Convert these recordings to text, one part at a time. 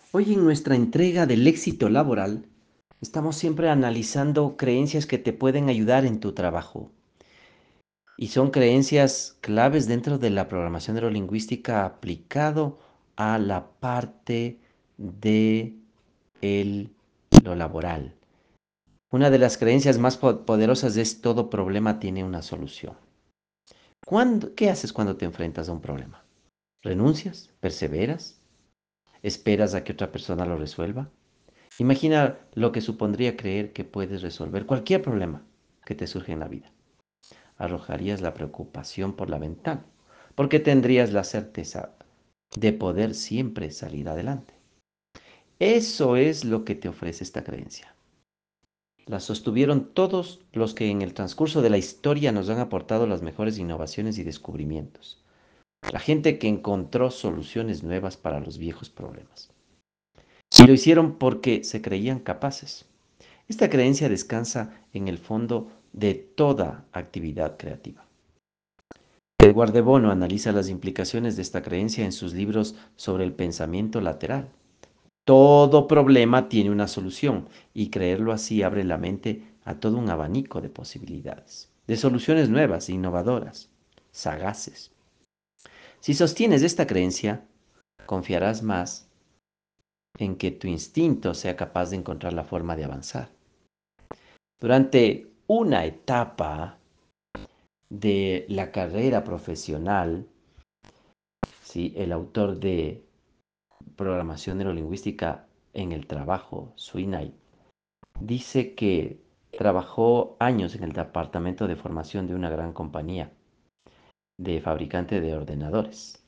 Hoy en nuestra entrega del éxito laboral, estamos siempre analizando creencias que te pueden ayudar en tu trabajo. Y son creencias claves dentro de la programación neurolingüística aplicado a la parte de el- lo laboral. Una de las creencias más poderosas es todo problema tiene una solución. ¿Qué haces cuando te enfrentas a un problema? ¿Renuncias? ¿Perseveras? ¿Esperas a que otra persona lo resuelva? Imagina lo que supondría creer que puedes resolver cualquier problema que te surge en la vida. Arrojarías la preocupación por la ventana, porque tendrías la certeza de poder siempre salir adelante. Eso es lo que te ofrece esta creencia. La sostuvieron todos los que en el transcurso de la historia nos han aportado las mejores innovaciones y descubrimientos. La gente que encontró soluciones nuevas para los viejos problemas. Y lo hicieron porque se creían capaces. Esta creencia descansa en el fondo de toda actividad creativa. Edward de Bono analiza las implicaciones de esta creencia en sus libros sobre el pensamiento lateral. Todo problema tiene una solución y creerlo así abre la mente a todo un abanico de posibilidades, de soluciones nuevas e innovadoras, sagaces. Si sostienes esta creencia, confiarás más en que tu instinto sea capaz de encontrar la forma de avanzar. Durante una etapa de la carrera profesional, ¿sí? El autor de Programación Neurolingüística en el Trabajo, Swinay, dice que trabajó años en el departamento de formación de una gran compañía de fabricante de ordenadores.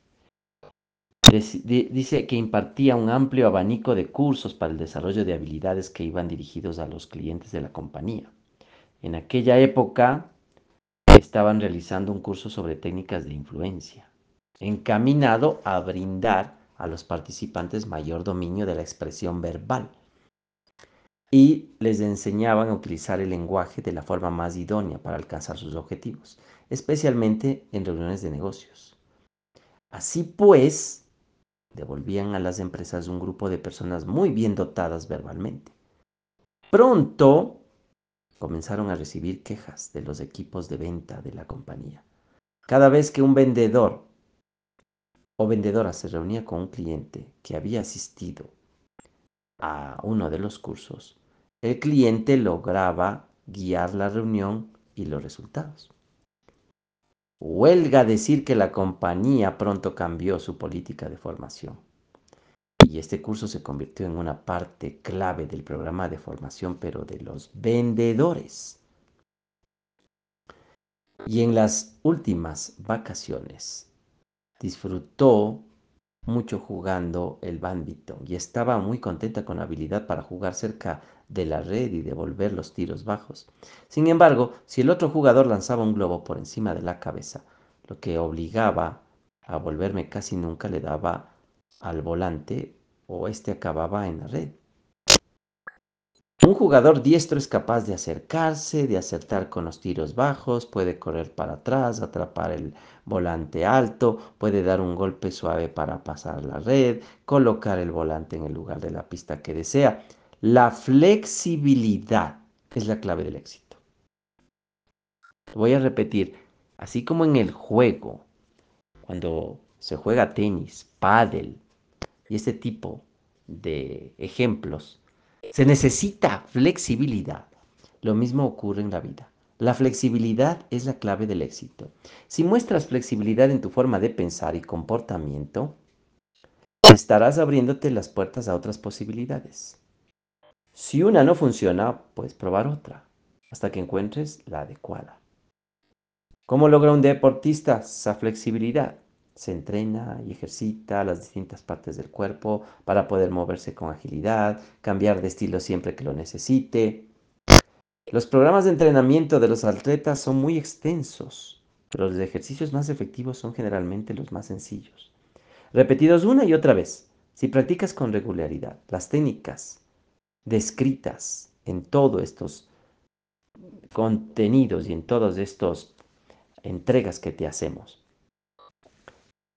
Dice que impartía un amplio abanico de cursos para el desarrollo de habilidades que iban dirigidos a los clientes de la compañía. En aquella época estaban realizando un curso sobre técnicas de influencia, encaminado a brindar a los participantes mayor dominio de la expresión verbal y les enseñaban a utilizar el lenguaje de la forma más idónea para alcanzar sus objetivos, especialmente en reuniones de negocios. Así pues, devolvían a las empresas un grupo de personas muy bien dotadas verbalmente. Pronto comenzaron a recibir quejas de los equipos de venta de la compañía. Cada vez que un vendedor o vendedora se reunía con un cliente que había asistido a uno de los cursos, el cliente lograba guiar la reunión y los resultados. Huelga decir que la compañía pronto cambió su política de formación y este curso se convirtió en una parte clave del programa de formación, pero de los vendedores. Y en las últimas vacaciones disfrutó mucho jugando el bádminton y estaba muy contenta con la habilidad para jugar cerca de la red y devolver los tiros bajos. Sin embargo, si el otro jugador lanzaba un globo por encima de la cabeza, lo que obligaba a volverme casi nunca le daba al volante o este acababa en la red. Un jugador diestro es capaz de acercarse, de acertar con los tiros bajos, puede correr para atrás, atrapar el volante alto, puede dar un golpe suave para pasar la red, colocar el volante en el lugar de la pista que desea. La flexibilidad es la clave del éxito. Voy a repetir, así como en el juego, cuando se juega tenis, pádel y este tipo de ejemplos, se necesita flexibilidad. Lo mismo ocurre en la vida. La flexibilidad es la clave del éxito. Si muestras flexibilidad en tu forma de pensar y comportamiento, estarás abriéndote las puertas a otras posibilidades. Si una no funciona, puedes probar otra, hasta que encuentres la adecuada. ¿Cómo logra un deportista esa flexibilidad? Se entrena y ejercita las distintas partes del cuerpo para poder moverse con agilidad, cambiar de estilo siempre que lo necesite. Los programas de entrenamiento de los atletas son muy extensos, pero los ejercicios más efectivos son generalmente los más sencillos. Repetidos una y otra vez, si practicas con regularidad las técnicas descritas en todos estos contenidos y en todas estas entregas que te hacemos,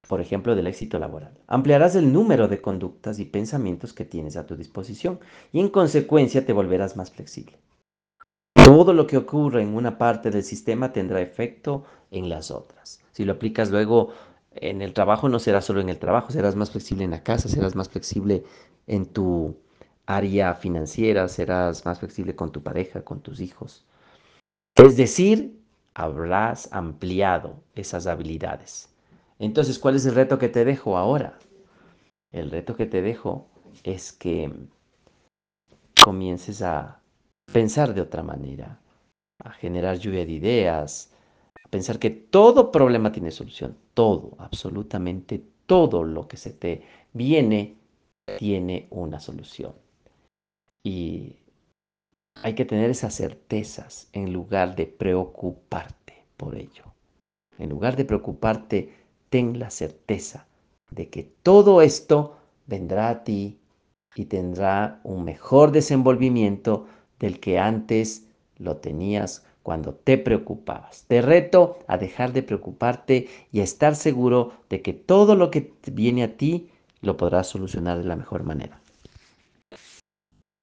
por ejemplo, del éxito laboral. Ampliarás el número de conductas y pensamientos que tienes a tu disposición y en consecuencia te volverás más flexible. Todo lo que ocurre en una parte del sistema tendrá efecto en las otras. Si lo aplicas luego en el trabajo, no será solo en el trabajo, serás más flexible en la casa, serás más flexible en tu área financiera, serás más flexible con tu pareja, con tus hijos. Es decir, habrás ampliado esas habilidades. Entonces, ¿cuál es el reto que te dejo ahora? El reto que te dejo es que comiences a pensar de otra manera, a generar lluvia de ideas, a pensar que todo problema tiene solución. Todo, absolutamente todo lo que se te viene tiene una solución. Y hay que tener esas certezas en lugar de preocuparte por ello. En lugar de preocuparte, ten la certeza de que todo esto vendrá a ti y tendrá un mejor desenvolvimiento del que antes lo tenías cuando te preocupabas. Te reto a dejar de preocuparte y a estar seguro de que todo lo que viene a ti lo podrás solucionar de la mejor manera.